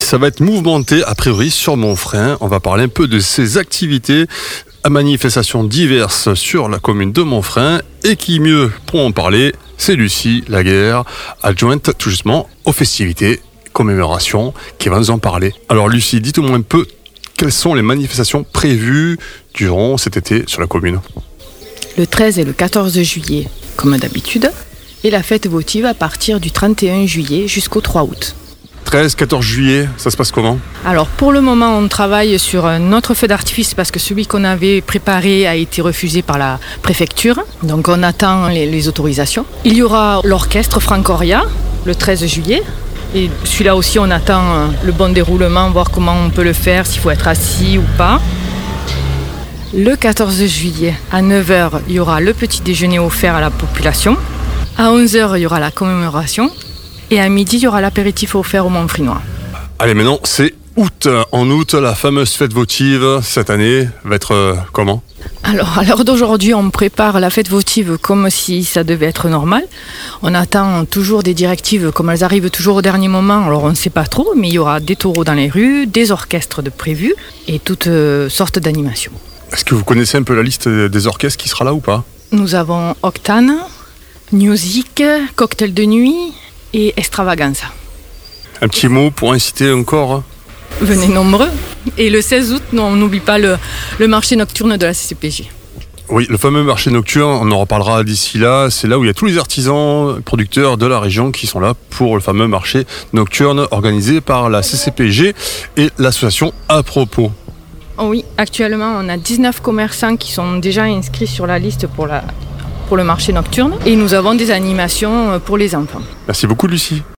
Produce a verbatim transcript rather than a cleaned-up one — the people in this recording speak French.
ça va être mouvementé a priori sur Monfrein. On va parler un peu de ces activités à manifestations diverses sur la commune de Monfrein. Et qui mieux pour en parler, c'est Lucie Laguerre, adjointe tout justement aux festivités, commémorations, qui va nous en parler. Alors Lucie, dites-moi un peu quelles sont les manifestations prévues durant cet été sur la commune. Le treize et le quatorze juillet, comme d'habitude, et la fête votive à partir du trente et un juillet jusqu'au trois août. treize quatorze juillet, ça se passe comment ? Alors pour le moment, on travaille sur un autre feu d'artifice parce que celui qu'on avait préparé a été refusé par la préfecture. Donc on attend les, les autorisations. Il y aura l'orchestre Francoria le treize juillet. Et celui-là aussi, on attend le bon déroulement, voir comment on peut le faire, s'il faut être assis ou pas. Le quatorze juillet, à neuf heures, il y aura le petit déjeuner offert à la population. À onze heures, il y aura la commémoration. Et à midi, il y aura l'apéritif offert au Montfrinois. Allez, maintenant, c'est août. En août, la fameuse fête votive, cette année, va être euh, comment ? Alors, à l'heure d'aujourd'hui, on prépare la fête votive comme si ça devait être normal. On attend toujours des directives, comme elles arrivent toujours au dernier moment. Alors, on ne sait pas trop, mais il y aura des taureaux dans les rues, des orchestres de prévus et toutes euh, sortes d'animations. Est-ce que vous connaissez un peu la liste des orchestres qui sera là ou pas ? Nous avons Octane, Music, Cocktail de nuit et Extravaganza. Un petit mot pour inciter encore ? Venez nombreux. Et le seize août, non, on n'oublie pas le, le marché nocturne de la C C P J. Oui, le fameux marché nocturne, on en reparlera d'ici là. C'est là où il y a tous les artisans, producteurs de la région qui sont là pour le fameux marché nocturne organisé par la C C P G et l'association À Propos. Oh oui, actuellement, on a dix-neuf commerçants qui sont déjà inscrits sur la liste pour, la, pour le marché nocturne. Et nous avons des animations pour les enfants. Merci beaucoup, Lucie.